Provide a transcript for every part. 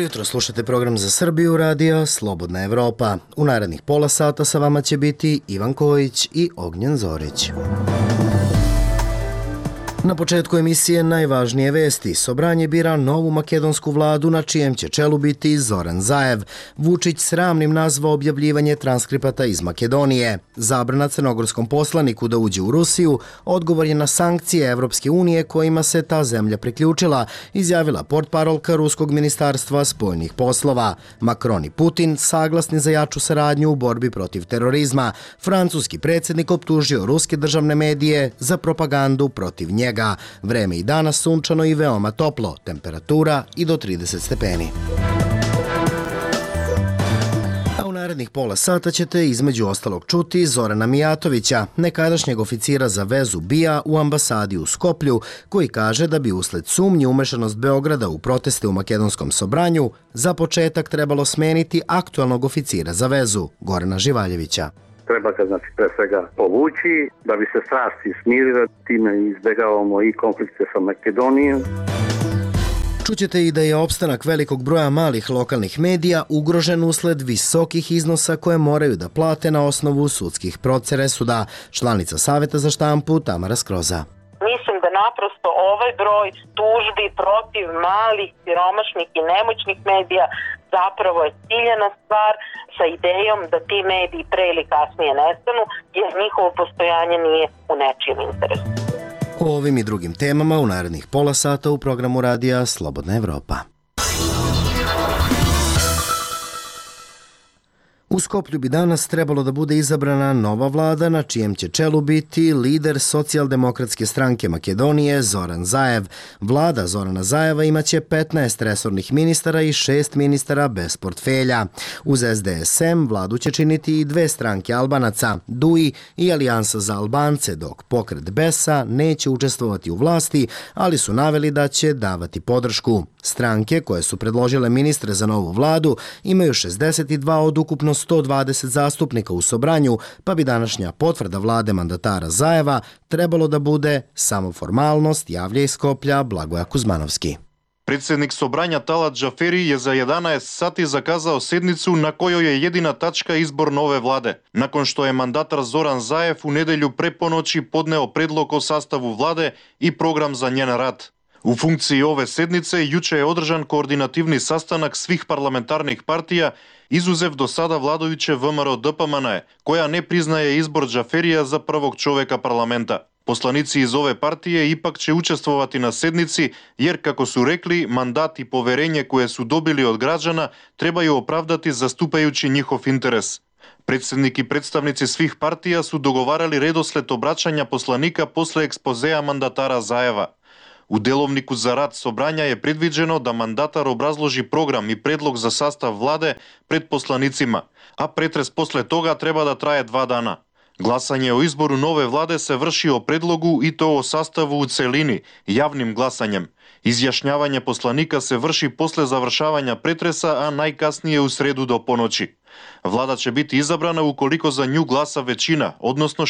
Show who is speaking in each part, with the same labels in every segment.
Speaker 1: jutro, slušate program za Srbiju radija Slobodna Evropa. U narednih pola sata sa vama će biti Ivan Kojić i Ognjen Zorić. Na početku emisije najvažnije vesti. Sobranje bira novu makedonsku vladu na čijem će čelu biti Zoran Zaev. Vučić sramnim nazvao objavljivanje transkripata iz Makedonije. Zabrana crnogorskom poslaniku da uđe u Rusiju odgovor je na sankcije Evropske unije kojima se ta zemlja priključila, izjavila portparolka Ruskog ministarstva spoljnih poslova. Macron i Putin saglasni za jaču saradnju u borbi protiv terorizma. Francuski predsjednik optužio ruske državne medije za propagandu protiv njega. Vreme i danas sunčano i veoma toplo, temperatura i do 30 stepeni. A u narednih pola sata ćete između ostalog čuti Zorana Mijatovića, nekadašnjeg oficira za vezu BIA u ambasadi u Skoplju, koji kaže da bi usled sumnji umešanost Beograda u proteste u makedonskom Sobranju za početak trebalo smeniti aktualnog oficira za vezu, Gorana Živaljevića.
Speaker 2: Treba ga, pre svega povući, da bi se strasti smirile, time izbjegavamo i konflikte sa Makedonijom.
Speaker 1: Čućete i da je opstanak velikog broja malih lokalnih medija ugrožen usled visokih iznosa koje moraju da plate na osnovu sudskih presuda. Članica Saveta za štampu Tamara Skroza.
Speaker 3: Mislim da naprosto ovaj broj tužbi protiv malih, siromašnih i nemoćnih medija zapravo je ciljena stvar sa idejom da ti mediji pre ili kasnije nestanu, jer njihovo postojanje nije u nečijem interesu.
Speaker 1: O ovim i drugim temama u narednih pola sata u programu radija Slobodna Evropa. U Skoplju bi danas trebalo da bude izabrana nova vlada na čijem će čelu biti lider Socijaldemokratske stranke Makedonije Zoran Zaev. Vlada Zorana Zaeva imaće 15 resornih ministara i 6 ministara bez portfelja. Uz SDSM vladu će činiti i dve stranke Albanaca, DUI i Alijansa za Albance, dok pokret BES-a neće učestvovati u vlasti, ali su naveli da će davati podršku. Stranke koje su predložile ministre za novu vladu imaju 62 od ukupno 120 zastupnika u Sobranju, pa bi današnja potvrda vlade mandatara Zaeva trebalo da bude samo formalnost, javlja iz Skoplja Blagoja Kuzmanovski.
Speaker 4: Predsednik Sobranja Talat Džaferi je za 11 sati zakazao sednicu na kojoj je jedina tačka izbor nove vlade. Nakon što je mandatar Zoran Zaev u nedelju pre ponoći podneo predlog o sastavu vlade i program za njen rad. U funkciji ove sednice juče je održan koordinativni sastanak svih parlamentarnih partija, izuzev do sada vladajuće VMRO DPMNE, koja ne priznaje izbor Džaferija za prvog čoveka parlamenta. Poslanici iz ove partije ipak će učestvovati na sednici, jer, kako su rekli, mandat i poverenje koje su dobili od građana trebaju opravdati zastupajući njihov interes. Predsednik i predstavnici svih partija su dogovarali redosled obraćanja poslanika posle ekspozea mandatara Zaeva. U delovniku za rad Sobranja je predviđeno da mandatar obrazloži program i predlog za sastav vlade pred poslanicima, a pretres posle toga treba da traje 2 dana. Glasanje o izboru nove vlade se vrši o predlogu i to o sastavu u celini, javnim glasanjem. Izjašnjavanje poslanika se vrši posle završavanja pretresa, a najkasnije u sredu do ponoći. Vlada će biti izabrana ukoliko za nju glasa većina, odnosno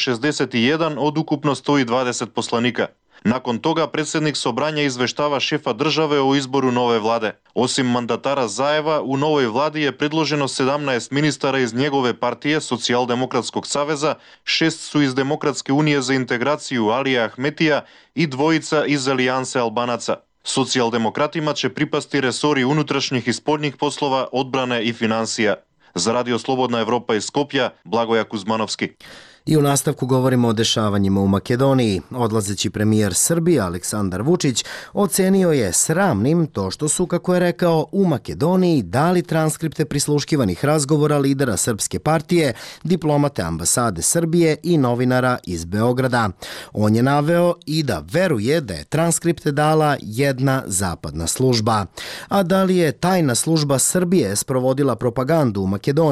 Speaker 4: 61 od ukupno 120 poslanika. Nakon toga predsednik Sobranja izveštava šefa države o izboru nove vlade. Osim mandatara Zaeva, u novoj vladi je predloženo 17 ministara iz njegove partije Socijaldemokratskog saveza, 6 su iz Demokratske unije za integraciju Alija Ahmetija i 2 iz Alijanse Albanaca. Socijaldemokratima će pripasti resori unutrašnjih i spoljnih poslova, odbrane i finansija. Za Radio Slobodna Evropa iz Skopja, Blagoja Kuzmanovski.
Speaker 1: I u nastavku govorimo o dešavanjima u Makedoniji. Odlazeći premijer Srbije Aleksandar Vučić ocenio je sramnim to što su, kako je rekao, u Makedoniji dali transkripte prisluškivanih razgovora lidera Srpske partije, diplomate ambasade Srbije i novinara iz Beograda. On je naveo i da veruje da je transkripte dala jedna zapadna služba. A da li je tajna služba Srbije sprovodila propagandu u Makedoniji?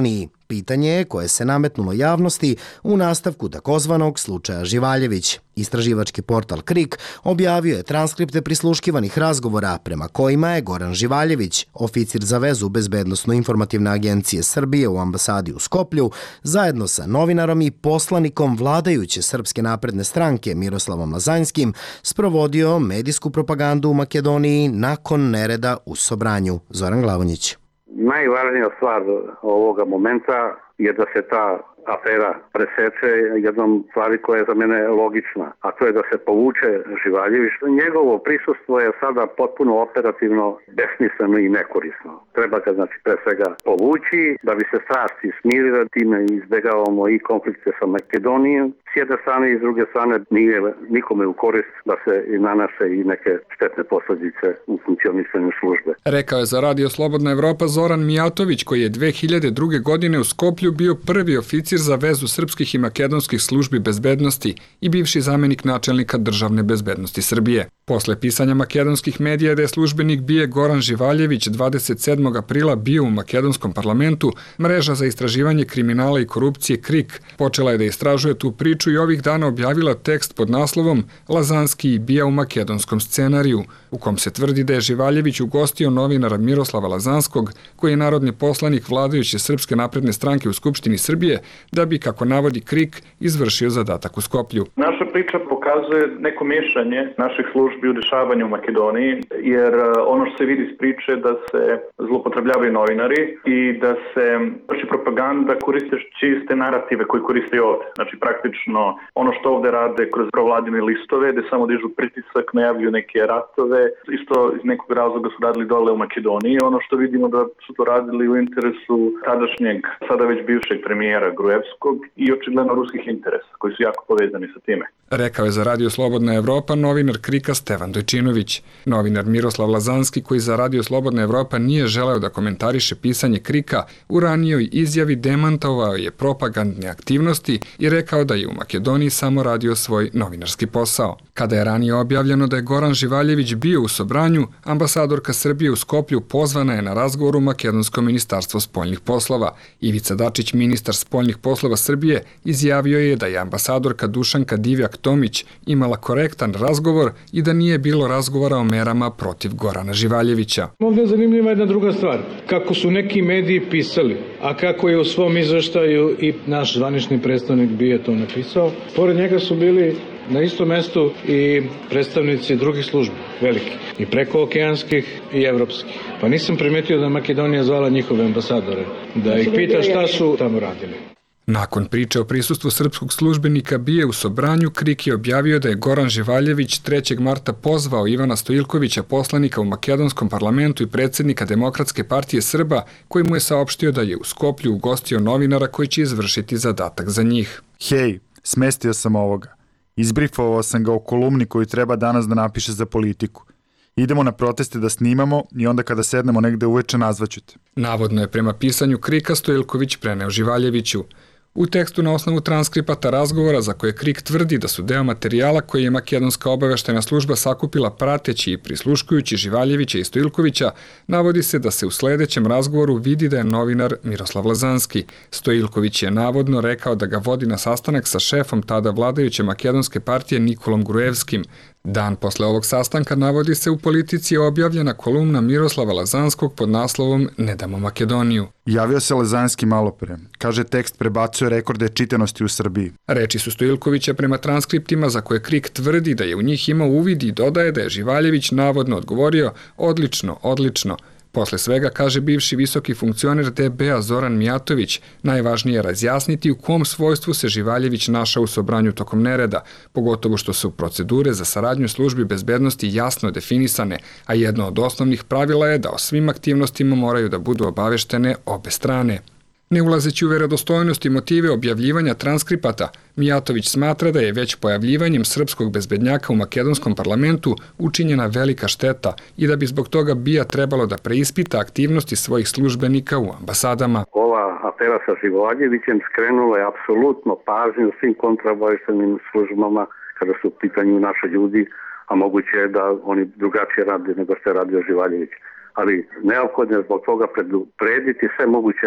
Speaker 1: pitanje je koje se nametnulo javnosti u nastavku takozvanog slučaja Živaljević. Istraživački portal KRIK objavio je transkripte prisluškivanih razgovora prema kojima je Goran Živaljević, oficir za vezu Bezbednosno-informativne agencije Srbije u ambasadi u Skoplju, zajedno sa novinarom i poslanikom vladajuće Srpske napredne stranke Miroslavom Lazanjskim, sprovodio medijsku propagandu u Makedoniji nakon nereda u Sobranju. Zoran Glavonjić.
Speaker 2: Najvažnija stvar ovoga momenta je da se ta afera preseče jednom stvari koja je za mene logična, a to je da se povuče Živaljević. Njegovo prisustvo je sada potpuno operativno besmisleno i nekorisno. Treba ga pre svega povući da bi se strasti smirila, time izbegavamo i konflikte sa Makedonijom. S jedne strane i s druge strane nije nikome u korist da se nanose i neke štetne posljedice u funkcionisanju službe.
Speaker 5: Rekao je za Radio Slobodna Evropa Zoran Mijatović, koji je 2002. godine u Skoplju bio prvi oficir za vezu srpskih i makedonskih službi bezbednosti i bivši zamenik načelnika državne bezbednosti Srbije. Posle pisanja makedonskih medija da je službenik BIA Goran Živaljević 27. aprila bio u makedonskom parlamentu, mreža za istraživanje kriminala i korupcije KRIK počela je da istražuje tu priču i ovih dana objavila tekst pod naslovom Lazanski i BIA u makedonskom scenariju, u kom se tvrdi da je Živaljević ugostio novinara Miroslava Lazanskog, koji je narodni poslanik vladajuće Srpske napredne stranke u Skupštini Srbije, da bi, kako navodi KRIK, izvršio zadatak u Skoplju.
Speaker 6: Naša priča pokazuje neko miješanje naših službi u dešavanju u Makedoniji, jer ono što se vidi iz priče da se zloupotrebljavaju novinari i da se vrši propaganda koristeći iste narative koji koriste i ovde. Znači, praktično ono što ovde rade kroz provladine listove, gde samo dižu pritisak, najavljuju neke ratove, isto iz nekog razloga su radili dole u Makedoniji. Ono što vidimo da su to radili u interesu tadašnjeg, sada već bivšeg premijera Gruevskog i očigledno ruskih interesa, koji su jako povezani sa time.
Speaker 5: Rekao je za Radio Slobodna Evropa novinar KRIK-a Stevan Dojčinović. Novinar Miroslav Lazanski, koji za Radio Slobodna Evropa nije želeo da komentariše pisanje KRIK-a, u ranijoj izjavi demantovao je propagandne aktivnosti i rekao da je u Makedoniji samo radio svoj novinarski posao. Kada je ranije objavljeno da je Goran Živaljević bio u Sobranju, ambasadorka Srbije u Skoplju pozvana je na razgovor u Makedonsko ministarstvo spoljnih poslova. Ivica Dačić, ministar spoljnih poslova Srbije, izjavio je da je ambasadorka Dušanka Divjak-Tomić imala korektan razgovor i da nije bilo razgovora o merama protiv Gorana Živaljevića.
Speaker 7: Ovdje je zanimljiva jedna druga stvar. Kako su neki mediji pisali, a kako je u svom izveštaju i naš zvanični predstavnik BIA to napisao, pored njega su bili na istom mestu i predstavnici drugih službi, veliki, i prekookeanskih i evropskih. Pa nisam primetio da Makedonija zvala njihove ambasadore, da ih pita šta su tamo radili.
Speaker 5: Nakon priče o prisustvu srpskog službenika BIA u Sobranju, KRIK je objavio da je Goran Živaljević 3. marta pozvao Ivana Stojiljkovića, poslanika u makedonskom parlamentu i predsjednika Demokratske partije Srba, koji mu je saopštio da je u Skoplju ugostio novinara koji će izvršiti zadatak za njih.
Speaker 8: Hej, smestio sam ovoga. Izbrifovao sam ga o kolumni koju treba danas da napiše za Politiku. Idemo na proteste da snimamo i onda kada sednemo negde uveče nazvaću te.
Speaker 5: Navodno je prema pisanju KRIK-a Stojiljković preneo Živaljeviću. U tekstu na osnovu transkripata razgovora za koje KRIK tvrdi da su deo materijala koji je makedonska obaveštena služba sakupila prateći i prisluškujući Živaljevića i Stojiljkovića, navodi se da se u sledećem razgovoru vidi da je novinar Miroslav Lazanski. Stojiljković je navodno rekao da ga vodi na sastanak sa šefom tada vladajuće makedonske partije Nikolom Gruevskim. Dan posle ovog sastanka, navodi se, u Politici je objavljena kolumna Miroslava Lazanskog pod naslovom Ne damo Makedoniju.
Speaker 8: Javio se Lazanski malopre. Kaže, tekst prebacuje rekorde čitanosti u Srbiji.
Speaker 5: Reči su Stojiljkovića prema transkriptima za koje KRIK tvrdi da je u njih imao uvid i dodaje da je Živaljević navodno odgovorio odlično, odlično. Posle svega, kaže bivši visoki funkcioner DB-a Zoran Mijatović, najvažnije je razjasniti u kom svojstvu se Živaljević našao u Sobranju tokom nereda, pogotovo što su procedure za saradnju službi bezbednosti jasno definisane, a jedno od osnovnih pravila je da o svim aktivnostima moraju da budu obaveštene obe strane. Ne ulazeći u verodostojnost i motive objavljivanja transkripata, Mijatović smatra da je već pojavljivanjem srpskog bezbednjaka u makedonskom parlamentu učinjena velika šteta i da bi zbog toga BIA trebalo da preispita aktivnosti svojih službenika u ambasadama.
Speaker 2: Ova afera sa Živaljevićem skrenula je apsolutno pažnju svim kontraobaveštajnim službama kada su u pitanju naši ljudi, a moguće je da oni drugačije rade nego što je radio Živaljević. Ali neophodno je zbog toga preduprediti sve moguće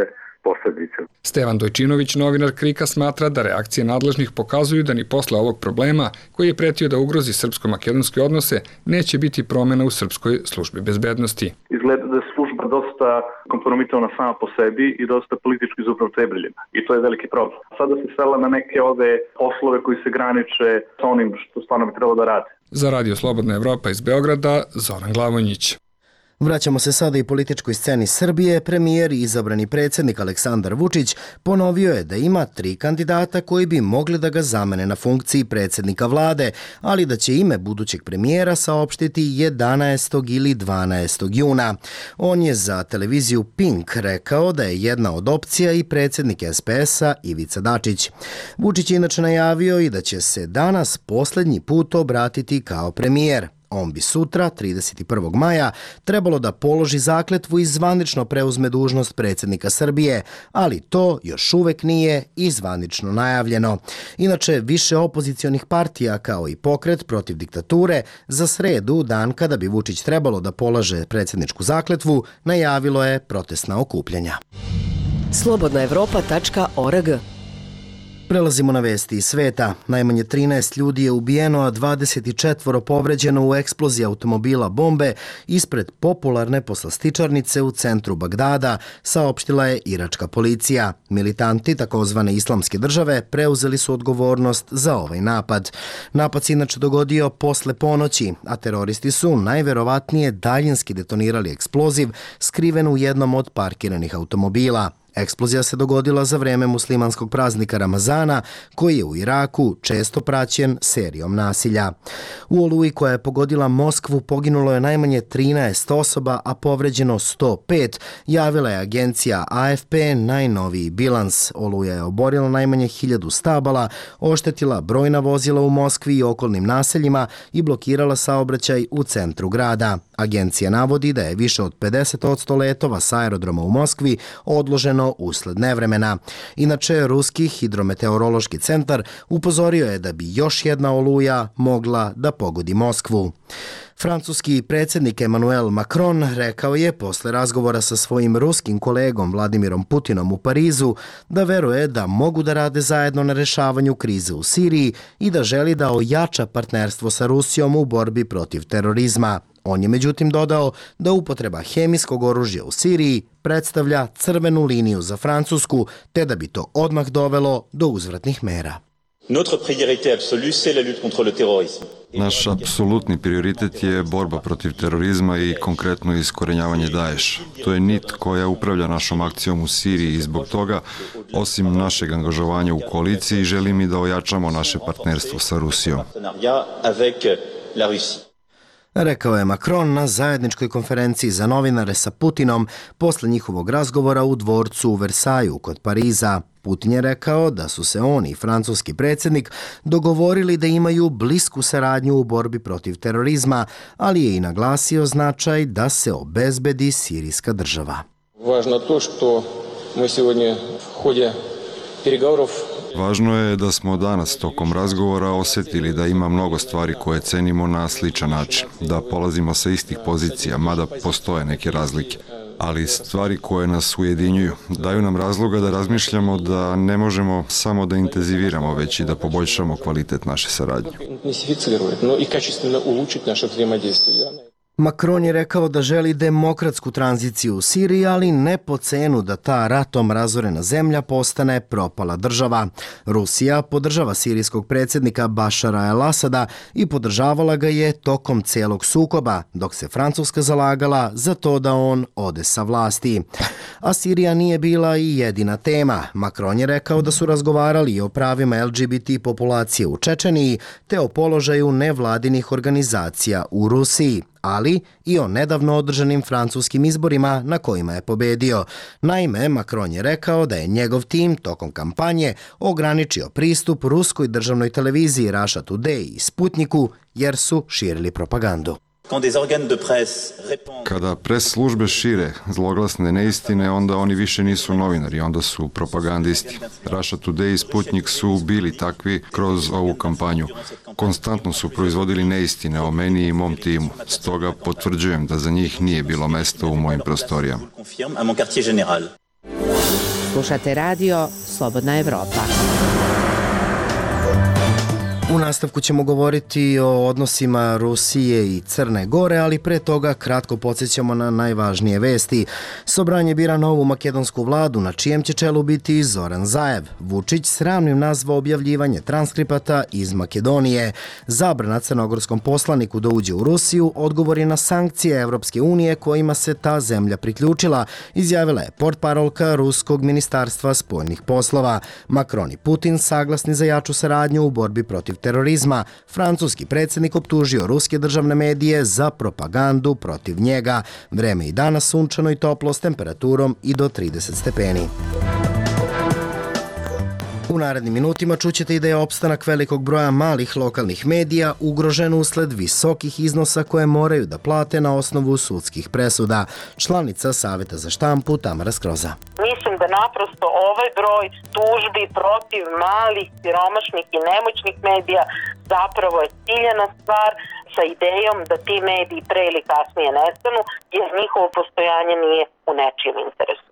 Speaker 2: posledice.
Speaker 5: Stevan Dojčinović, novinar KRIK-a, smatra da reakcije nadležnih pokazuju da ni posle ovog problema, koji je pretio da ugrozi srpsko-makedonske odnose, neće biti promjena u srpskoj službi bezbednosti.
Speaker 6: Izgleda da je služba dosta kompromitovana sama po sebi i dosta politički zloupotrebljena. I to je veliki problem. Sada se svela na neke ove poslove koji se graniče sa onim što stvarno bi trebalo da rade.
Speaker 5: Za Radio Slobodna Evropa iz Beograda, Zoran Glavonjić.
Speaker 1: Vraćamo se sada i političkoj sceni Srbije. Premijer i izabrani predsjednik Aleksandar Vučić ponovio je da ima 3 kandidata koji bi mogli da ga zamene na funkciji predsjednika vlade, ali da će ime budućeg premijera saopštiti 11. ili 12. juna. On je za televiziju Pink rekao da je jedna od opcija i predsjednik SPS-a Ivica Dačić. Vučić je inače najavio i da će se danas posljednji put obratiti kao premijer. On bi sutra, 31. maja, trebalo da položi zakletvu i zvanično preuzme dužnost predsjednika Srbije, ali to još uvek nije i zvanično najavljeno. Inače, više opozicionih partija, kao i pokret protiv diktature, za sredu, dan kada bi Vučić trebalo da polaže predsjedničku zakletvu, najavilo je protestna okupljanja.
Speaker 9: slobodnaevropa.org.
Speaker 1: Prelazimo na vesti iz sveta. Najmanje 13 ljudi je ubijeno, a 24 povređeno u eksploziji automobila bombe ispred popularne poslastičarnice u centru Bagdada, saopštila je iračka policija. Militanti takozvane islamske države preuzeli su odgovornost za ovaj napad. Napad se inače dogodio posle ponoći, a teroristi su najverovatnije daljinski detonirali eksploziv skriven u jednom od parkiranih automobila. Eksplozija se dogodila za vreme muslimanskog praznika Ramazana, koji je u Iraku često praćen serijom nasilja. U oluji koja je pogodila Moskvu poginulo je najmanje 13 osoba, a povređeno 105, javila je agencija AFP najnoviji bilans. Oluja je oborila najmanje 1000 stabala, oštetila brojna vozila u Moskvi i okolnim naseljima i blokirala saobraćaj u centru grada. Agencija navodi da je više od 50% letova s aerodroma u Moskvi odloženo usled nevremena. Inače, Ruski hidrometeorološki centar upozorio je da bi još jedna oluja mogla da pogodi Moskvu. Francuski predsjednik Emmanuel Macron rekao je posle razgovora sa svojim ruskim kolegom Vladimirom Putinom u Parizu da veruje da mogu da rade zajedno na rešavanju krize u Siriji i da želi da ojača partnerstvo sa Rusijom u borbi protiv terorizma. On je međutim dodao da upotreba hemijskog oružja u Siriji predstavlja crvenu liniju za Francusku, te da bi to odmah dovelo do uzvratnih mera.
Speaker 10: Naš apsolutni prioritet je borba protiv terorizma i konkretno iskorenjavanje Daesha. To je nit koja upravlja našom akcijom u Siriji i zbog toga, osim našeg angažovanja u koaliciji, želim i da ojačamo naše partnerstvo sa Rusijom.
Speaker 1: Rekao je Macron na zajedničkoj konferenciji za novinare sa Putinom posle njihovog razgovora u dvorcu u Versaju kod Pariza. Putin je rekao da su se on i francuski predsjednik dogovorili da imaju blisku saradnju u borbi protiv terorizma, ali je i naglasio značaj da se obezbedi sirijska država.
Speaker 11: Važno to što mi сегодня в ходе переговоров.
Speaker 10: Važno je da smo danas tokom razgovora osjetili da ima mnogo stvari koje cenimo na sličan način, da polazimo sa istih pozicija, mada postoje neke razlike. Ali stvari koje nas ujedinjuju daju nam razloga da razmišljamo da ne možemo samo da intenziviramo, već i da poboljšamo kvalitet naše saradnje.
Speaker 1: Macron je rekao da želi demokratsku tranziciju u Siriji, ali ne po cenu da ta ratom razorena zemlja postane propala država. Rusija podržava sirijskog predsjednika Bašara el-Asada i podržavala ga je tokom celog sukoba, dok se Francuska zalagala za to da on ode sa vlasti. A Sirija nije bila i jedina tema. Macron je rekao da su razgovarali i o pravima LGBT populacije u Čečeniji, te o položaju nevladinih organizacija u Rusiji, ali i o nedavno održanim francuskim izborima na kojima je pobedio. Naime, Macron je rekao da je njegov tim tokom kampanje ograničio pristup ruskoj državnoj televiziji Russia Today i Sputniku jer su širili propagandu.
Speaker 10: Kada pres službe šire zloglasne neistine, onda oni više nisu novinari, onda su propagandisti. Russia Today i Sputnik su bili takvi kroz ovu kampanju. Konstantno su proizvodili neistine o meni i mom timu. Stoga potvrđujem da za njih nije bilo mesta u mojim prostorijama.
Speaker 9: Slušate radio Slobodna Evropa.
Speaker 1: U nastavku ćemo govoriti o odnosima Rusije i Crne Gore, ali pre toga kratko podsjećamo na najvažnije vesti. Sobranje bira novu makedonsku vladu, na čijem će čelu biti Zoran Zaev. Vučić sramnim nazvao objavljivanje transkripata iz Makedonije. Zabrana crnogorskom poslaniku da uđe u Rusiju odgovori na sankcije Evropske unije kojima se ta zemlja priključila, izjavila je portparolka Ruskog ministarstva spoljnih poslova. Macron i Putin saglasni za jaču saradnju u borbi protiv terorizma. Francuski predsjednik optužio ruske državne medije za propagandu protiv njega. Vreme i danas sunčano i toplo s temperaturom i do 30 stepeni. U narednim minutima čućete i da je opstanak velikog broja malih lokalnih medija ugrožen usled visokih iznosa koje moraju da plate na osnovu sudskih presuda. Članica Saveta za štampu Tamara Skroza.
Speaker 3: Mislim da naprosto ovaj broj tužbi protiv malih, siromašnih i nemoćnih medija zapravo je ciljena stvar sa idejom da ti mediji pre ili kasnije nestanu, jer njihovo postojanje nije u nečijem interesu.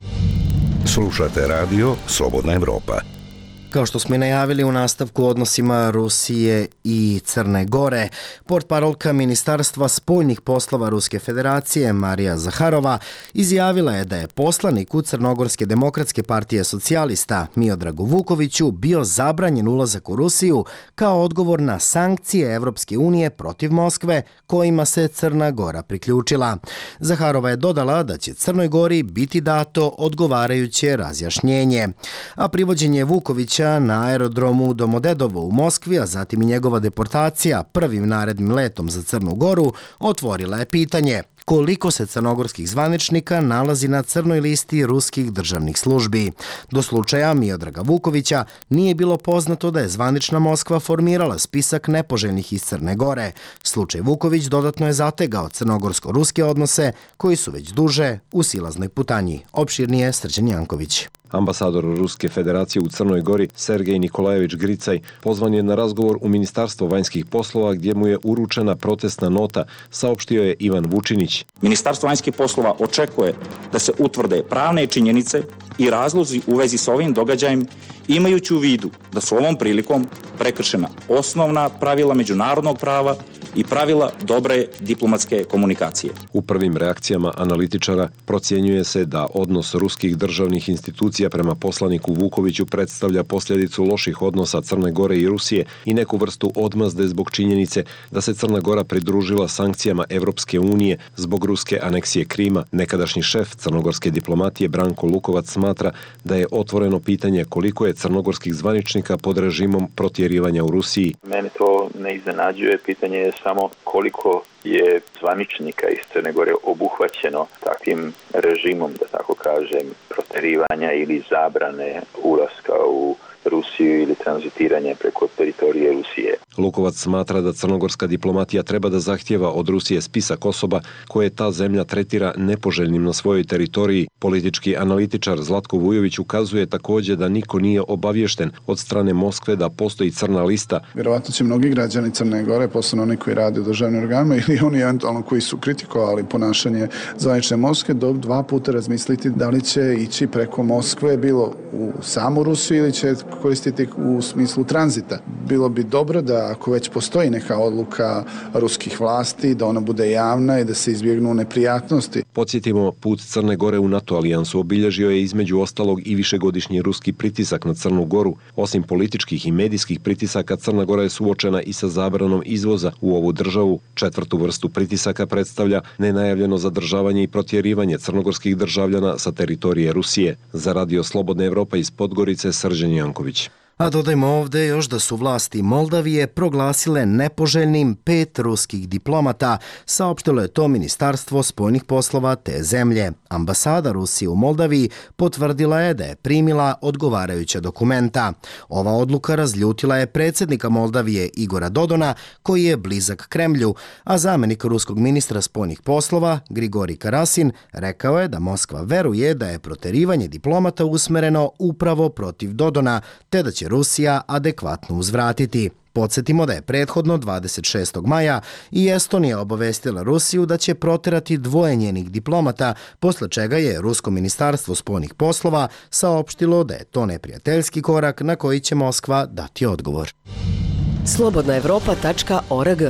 Speaker 12: Slušate radio Slobodna Evropa.
Speaker 1: Kao što smo i najavili u nastavku odnosima Rusije i Crne Gore, portparolka Ministarstva spoljnih poslova Ruske federacije Marija Zaharova izjavila je da je poslaniku Crnogorske demokratske partije socijalista Miodragu Vukoviću bio zabranjen ulazak u Rusiju kao odgovor na sankcije Evropske unije protiv Moskve kojima se Crna Gora priključila. Zaharova je dodala da će Crnoj Gori biti dato odgovarajuće razjašnjenje, a privođenje Vukovića na aerodromu Domodedovo u Moskvi, a zatim i njegova deportacija prvim narednim letom za Crnu Goru, otvorila je pitanje koliko se crnogorskih zvaničnika nalazi na crnoj listi ruskih državnih službi. Do slučaja Miodraga Vukovića nije bilo poznato da je zvanična Moskva formirala spisak nepoželjnih iz Crne Gore. Slučaj Vuković dodatno je zategao crnogorsko-ruske odnose koji su već duže u silaznoj putanji. Opširnije Srđan Janković.
Speaker 13: Ambasador Ruske federacije u Crnoj Gori Sergej Nikolajević Gricaj pozvan je na razgovor u Ministarstvo vanjskih poslova gdje mu je uručena protestna nota, saopštio je Ivan Vučinić.
Speaker 14: Ministarstvo vanjskih poslova očekuje da se utvrde pravne činjenice i razlozi u vezi s ovim događajem, imajući u vidu da su ovom prilikom prekršena osnovna pravila međunarodnog prava i pravila dobre diplomatske komunikacije.
Speaker 13: U prvim reakcijama analitičara procjenjuje se da odnos ruskih državnih institucija prema poslaniku Vukoviću predstavlja posljedicu loših odnosa Crne Gore i Rusije i neku vrstu odmazde zbog činjenice da se Crna Gora pridružila sankcijama Evropske unije zbog ruske aneksije Krima. Nekadašnji šef crnogorske diplomatije Branko Lukovac smatra da je otvoreno pitanje koliko je crnogorskih zvaničnika pod režimom protjerivanja u Rusiji.
Speaker 15: Mene to ne iznenađuje, pitanje je samo koliko je zvaničnika iz Crne Gore obuhvaćeno takvim režimom, da tako kažem, protjerivanja ili zabrane ulaska u Rusiju ili tranzitiranje preko teritorije Rusije.
Speaker 13: Lukovac smatra da crnogorska diplomatija treba da zahtjeva od Rusije spisak osoba koje ta zemlja tretira nepoželjnim na svojoj teritoriji. Politički analitičar Zlatko Vujović ukazuje također da niko nije obaviješten od strane Moskve da postoji crna lista.
Speaker 16: Vjerovatno će mnogi građani Crne Gore, posebno oni koji rade u državnim organima ili oni eventualno koji su kritikovali ponašanje zvanične Moskve, dva puta razmisliti da li će ići preko Moskve, bilo u samu Rusiju ili će koristiti u smislu tranzita. Bilo bi dobro da ako već postoji neka odluka ruskih vlasti, da ona bude javna i da se izbjegnu neprijatnosti.
Speaker 13: Podsjetimo, put Crne Gore u NATO alijansu obilježio je između ostalog i višegodišnji ruski pritisak na Crnu Goru. Osim političkih i medijskih pritisaka, Crna Gora je suočena i sa zabranom izvoza u ovu državu. Četvrtu vrstu pritisaka predstavlja nenajavljeno zadržavanje i protjerivanje crnogorskih državljana sa teritorije Rusije. Za Radio Slobodna Evropa iz Podgorice, Srđan Janković.
Speaker 1: A dodajmo ovdje još da su vlasti Moldavije proglasile nepoželjnim 5 ruskih diplomata, saopštilo je to Ministarstvo spoljnih poslova te zemlje. Ambasada Rusije u Moldaviji potvrdila je da je primila odgovarajuća dokumenta. Ova odluka razljutila je predsjednika Moldavije Igora Dodona, koji je blizak Kremlju, a zamjenik ruskog ministra spoljnih poslova Grigorij Karasin rekao je da Moskva veruje da je proterivanje diplomata usmereno upravo protiv Dodona, te da će Rusija adekvatno uzvratiti. Podsjetimo da je prethodno 26. maja i Estonija obavestila Rusiju da će proterati dvoje njenih diplomata, posle čega je Rusko ministarstvo spoljnih poslova saopštilo da je to neprijateljski korak na koji će Moskva dati odgovor.
Speaker 17: Slobodnaevropa.org.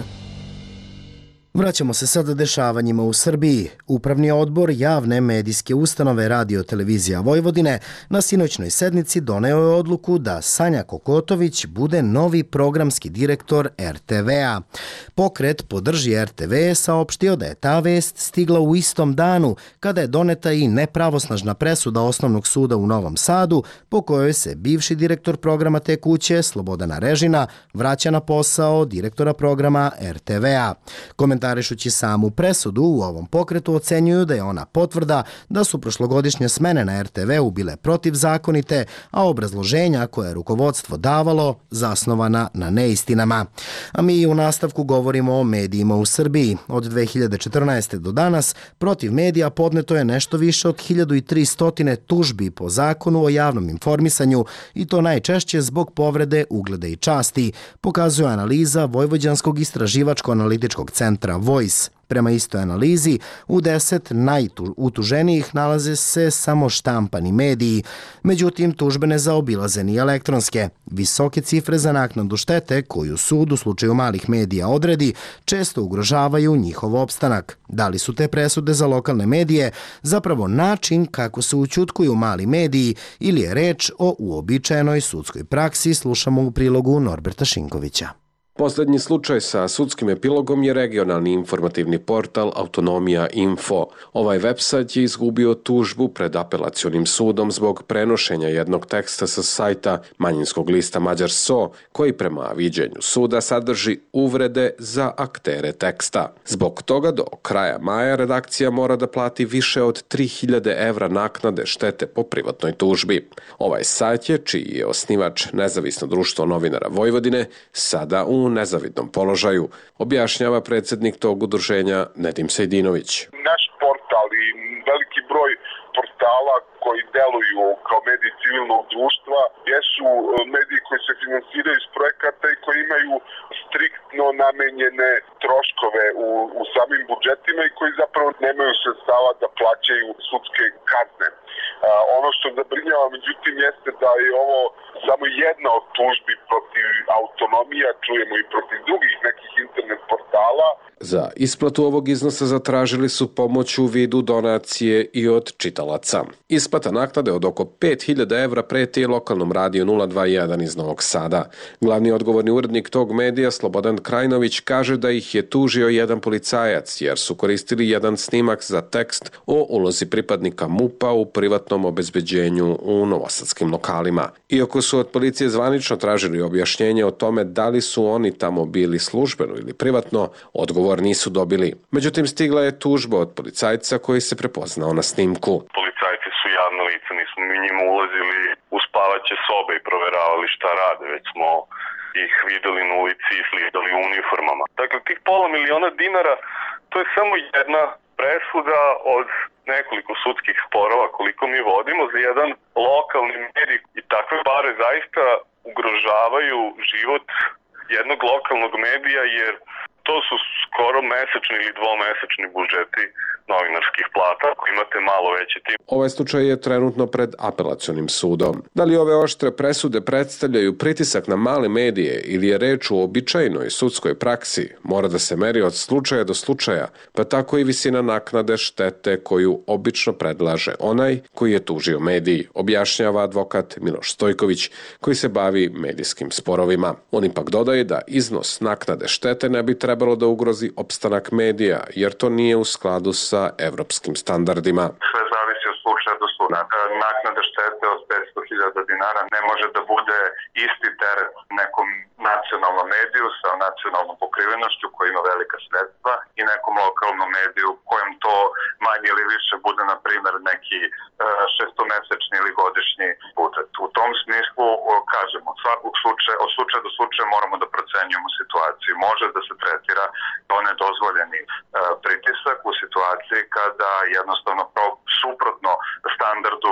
Speaker 1: Vraćamo se sada dešavanjima u Srbiji. Upravni odbor javne medijske ustanove Radio Televizija Vojvodine na sinoćnoj sednici doneo je odluku da Sanja Kokotović bude novi programski direktor RTV-a. Pokret Podrži RTV je saopštio da je ta vest stigla u istom danu kada je doneta i nepravosnažna presuda Osnovnog suda u Novom Sadu po kojoj se bivši direktor programa te kuće, Slobodana Režina, vraća na posao direktora programa RTV-a. Komentarišući samu presudu, u ovom pokretu ocenjuju da je ona potvrda da su prošlogodišnje smene na RTV-u bile protivzakonite, a obrazloženja koje je rukovodstvo davalo zasnovana na neistinama. A mi u nastavku govorimo o medijima u Srbiji. Od 2014. do danas protiv medija podneto je nešto više od 1300 tužbi po zakonu o javnom informisanju i to najčešće zbog povrede ugleda i časti, pokazuje analiza Vojvođanskog istraživačko-analitičkog centra Voice. Prema istoj analizi, u 10 najutuženijih nalaze se samo štampani mediji. Međutim, tužbe ne zaobilaze ni elektronske. Visoke cifre za naknadu štete, koju sud u slučaju malih medija odredi, često ugrožavaju njihov opstanak. Da li su te presude za lokalne medije zapravo način kako se ućutkuju mali mediji ili je reč o uobičajenoj sudskoj praksi, slušamo u prilogu Norberta Šinkovića.
Speaker 18: Poslednji slučaj sa sudskim epilogom je regionalni informativni portal Autonomija Info. Ovaj website je izgubio tužbu pred apelacionim sudom zbog prenošenja jednog teksta sa sajta manjinskog lista Mađar So, koji prema viđenju suda sadrži uvrede za aktere teksta. Zbog toga do kraja maja redakcija mora da plati više od 3000 evra naknade štete po privatnoj tužbi. Ovaj sajt je, čiji je osnivač Nezavisno društvo novinara Vojvodine, sada u nezavidnom položaju, objašnjava predsjednik tog udruženja Nedim Sejdinović.
Speaker 19: Naš portal i veliki broj portala koji deluju kao mediji civilnog društva jesu mediji koji se finansiraju iz projekata i koji imaju striktno namenjene troškove u samim budžetima i koji zapravo nemaju sredstava da plaćaju sudske kazne. Ono što zabrinjava, međutim, jeste da je ovo samo jedna od tužbi protiv Autonomija, čujemo i protiv drugih nekih internet portala.
Speaker 18: Za isplatu ovog iznosa zatražili su pomoć u vidu donacije i od čitalaca. Isplata naknade od oko 5000 evra preti lokalnom radiju 021 iz Novog Sada. Glavni odgovorni urednik tog medija, Slobodan Krajnović, kaže da ih je tužio jedan policajac jer su koristili jedan snimak za tekst o ulozi pripadnika MUP-a u privatnom obezbeđenju u novosadskim lokalima. Iako su od policije zvanično tražili objašnjenje o tome da li su oni tamo bili službeno ili privatno, odgovor nisu dobili. Međutim, stigla je tužba od policajca koji se prepoznao na snimku.
Speaker 20: Policajci su javna lica, nismo mi njima ulazili u spavaće sobe i proveravali šta rade, već smo ih videli na ulici i slidali u uniformama. Dakle, tih $500.000, to je samo jedna presuda od nekoliko sudskih sporova koliko mi vodimo za jedan lokalni medij i takve pare zaista ugrožavaju život jednog lokalnog medija jer to su skoro mesečni ili dvomesečni budžeti novinarskih plata, ako imate malo veći tim.
Speaker 18: Ovaj slučaj je trenutno pred apelacionim sudom. Da li ove oštre presude predstavljaju pritisak na male medije ili je reč o običajnoj sudskoj praksi, mora da se meri od slučaja do slučaja, pa tako i visina naknade štete koju obično predlaže onaj koji je tužio mediji, objašnjava advokat Miloš Stojković, koji se bavi medijskim sporovima. On ipak dodaje da iznos naknade štete ne bi trebalo da ugrozi opstanak medija, jer to nije u skladu sa evropskim standardima.
Speaker 20: Sve zavisi od slučaja do slučaja. Naknada štete od $500.000 ne može da bude isti teret nekom nacionalnom mediju sa nacionalnom pokrivenošću koji ima velika sredstva i nekom lokalnom mediju kojem to manje ili više bude, na primjer, neki šestomesečni ili godišnji budžet. U tom smislu, kažemo, od slučaja do slučaja moramo da procenjujemo situaciju. Može da se tretira kao nedozvoljeni pritisak u situaciji kada jednostavno suprotno standardu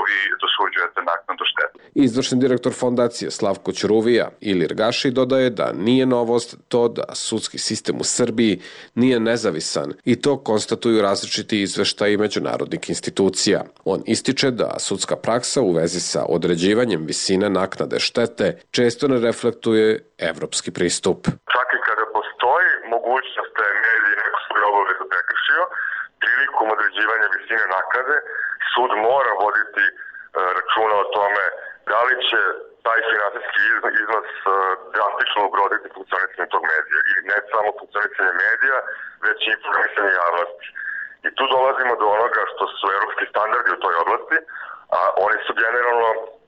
Speaker 19: vi dosuđujete naknadu štete.
Speaker 18: Izvršni direktor fondacije Slavko Ćuruvija Ilir Gaši dodaje da nije novost to da sudski sistem u Srbiji nije nezavisan i to konstatuju različiti izveštaji međunarodnih institucija. On ističe da sudska praksa u vezi sa određivanjem visine naknade štete često ne reflektuje evropski pristup.
Speaker 19: Čak i kada postoji mogućnost da je medij neku svoju obavezu prekršio, prilikom određivanja visine naknade sud mora voditi računa o tome da li će taj finansijski iznos drastično ugroziti funkcionisanje tog medija i ne samo funkcionisanje medija, već i informisanje javnosti. I tu dolazimo do onoga što su evropski standardi u toj oblasti, a oni su generalno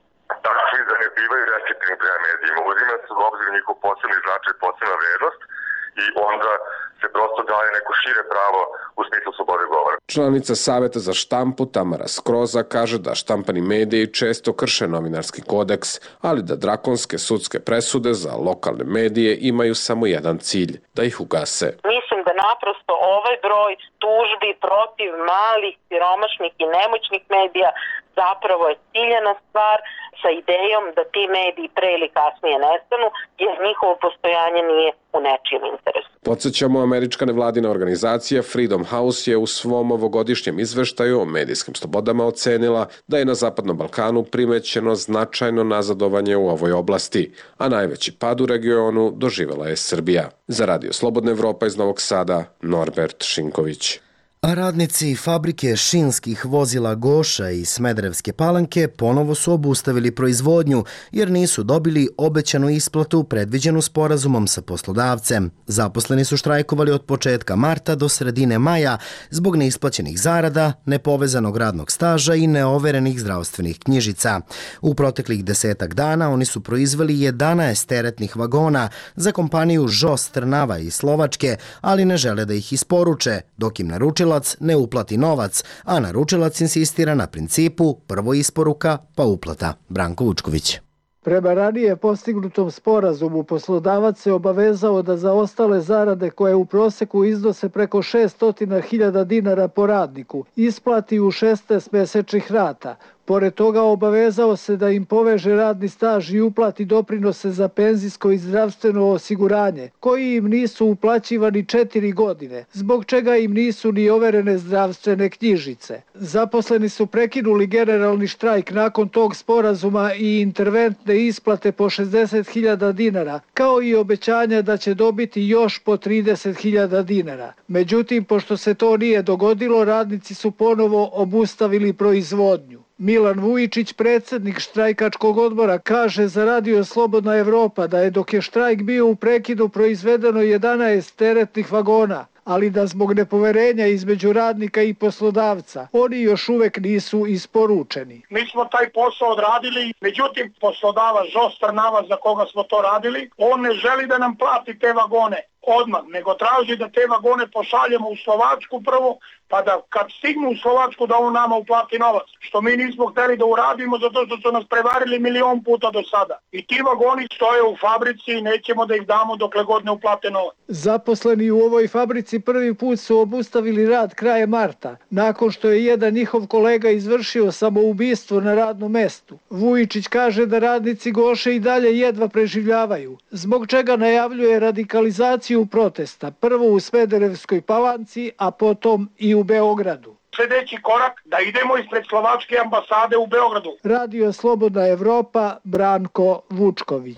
Speaker 19: takvi da ne bivaju restriktivni prema medijima. Uzima se u obzir njihov posebni značaj, posebna vrednost i onda se prosto daje neko šire pravo u smislu slobode govora.
Speaker 18: Članica Saveta za štampu Tamara Skroza kaže da štampani mediji često krše novinarski kodeks, ali da drakonske sudske presude za lokalne medije imaju samo jedan cilj, da ih ugase.
Speaker 3: Mislim da naprosto ovaj broj tužbi protiv malih, siromašnih i nemoćnih medija zapravo je ciljena stvar sa idejom da ti mediji pre ili kasnije nestanu, jer njihovo postojanje nije u nečijem interesu.
Speaker 18: Podsjećamo, američka nevladina organizacija Freedom House je u svom ovogodišnjem izveštaju o medijskim slobodama ocenila da je na Zapadnom Balkanu primećeno značajno nazadovanje u ovoj oblasti, a najveći pad u regionu doživela je Srbija. Za Radio Slobodna Evropa iz Novog Sada, Norbert Šinković.
Speaker 1: A radnici fabrike šinskih vozila Goša i Smederevske Palanke ponovo su obustavili proizvodnju jer nisu dobili obećanu isplatu predviđenu sporazumom sa poslodavcem. Zaposleni su štrajkovali od početka marta do sredine maja zbog neisplaćenih zarada, nepovezanog radnog staža i neoverenih zdravstvenih knjižica. U proteklih 10 dana oni su proizveli 11 teretnih vagona za kompaniju ŽOS Trnava iz Slovačke, ali ne žele da ih isporuče, dok im naručilac ne uplati novac, a naručilac insistira na principu prvo isporuka pa uplata. Branko Vučković.
Speaker 17: Prema ranije postignutom sporazumu poslodavac se obavezao da za ostale zarade koje u proseku iznose preko 600.000 dinara po radniku isplati u 16 mesečnih rata. Pored toga obavezao se da im poveže radni staž i uplati doprinose za penzijsko i zdravstveno osiguranje, koji im nisu uplaćivani 4 godine, zbog čega im nisu ni overene zdravstvene knjižice. Zaposleni su prekinuli generalni štrajk nakon tog sporazuma i interventne isplate po 60.000 dinara, kao i obećanja da će dobiti još po 30.000 dinara. Međutim, pošto se to nije dogodilo, radnici su ponovo obustavili proizvodnju. Milan Vujičić, predsjednik štrajkačkog odbora, kaže za Radio Slobodna Evropa da je dok je štrajk bio u prekidu proizvedeno 11 teretnih vagona, ali da zbog nepoverenja između radnika i poslodavca oni još uvek nisu isporučeni.
Speaker 21: Mi smo taj posao odradili, međutim poslodavac ŽOS Trnava za koga smo to radili, on ne želi da nam plati te vagone odmah, nego traži da te vagone pošaljemo u Slovačku prvo, pa da kad stignu u Slovačku da on nama uplati novac. Što mi nismo hteli da uradimo zato što su nas prevarili 1.000.000 puta do sada. I ti vagoni stoje u fabrici i nećemo da ih damo dokle god ne uplate novac.
Speaker 17: Zaposleni u ovoj fabrici prvi put su obustavili rad krajem marta, nakon što je jedan njihov kolega izvršio samoubistvo na radnom mestu. Vujičić kaže da radnici Goše i dalje jedva preživljavaju, zbog čega najavljuje radikalizaciju protesta, prvo u Smederevskoj Palanci, a potom i u Beogradu.
Speaker 21: Sljedeći korak da idemo ispred Slovačke ambasade u Beogradu.
Speaker 17: Radio Slobodna Evropa, Branko Vučković.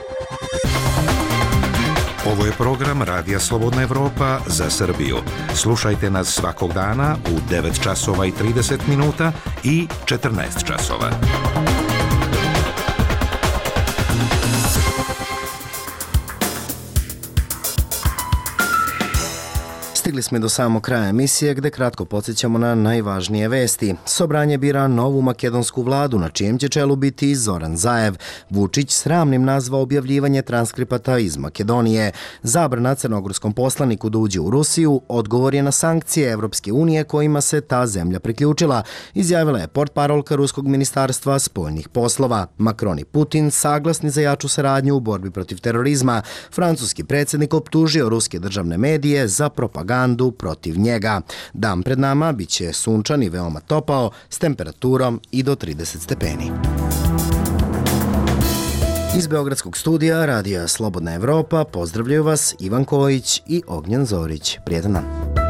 Speaker 12: Ovo je program Radija Slobodna Evropa za Srbiju. Slušajte nas svakog dana u 9 časova i 30 minuta i 14 časova.
Speaker 1: Stigli smo do samog kraja emisije gde kratko podsjećamo na najvažnije vesti. Sobranje bira novu makedonsku vladu na čijem će čelu biti Zoran Zaev. Vučić sramnim nazvao objavljivanje transkripata iz Makedonije. Zabrana crnogorskom poslaniku da uđe u Rusiju odgovor je na sankcije Evropske unije kojima se ta zemlja priključila, izjavila je portparolka Ruskog ministarstva spoljnih poslova. Macron i Putin saglasni za jaču saradnju u borbi protiv terorizma. Francuski predsjednik optužio ruske državne medije za propagandu propagandu protiv njega. Dan pred nama biće sunčan i veoma topao s temperaturom i do 30 stepeni. Iz Beogradskog studija Radija Slobodna Evropa pozdravljaju vas Ivan Kojić i Ognjen Zorić. Prijetan dan.